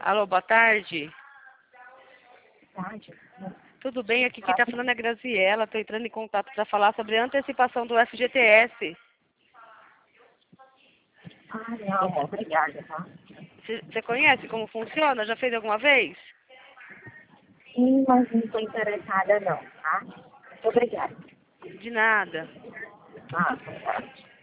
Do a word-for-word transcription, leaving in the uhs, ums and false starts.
Alô, boa tarde. Tarde. Tudo bem? Aqui quem está falando é a Graziela. Estou entrando em contato para falar sobre a antecipação do F G T S. Ah, não, obrigada, tá? Você conhece como funciona? Já fez alguma vez? Sim, mas não estou interessada não, tá? Muito obrigada. De nada. Ah, boa tarde.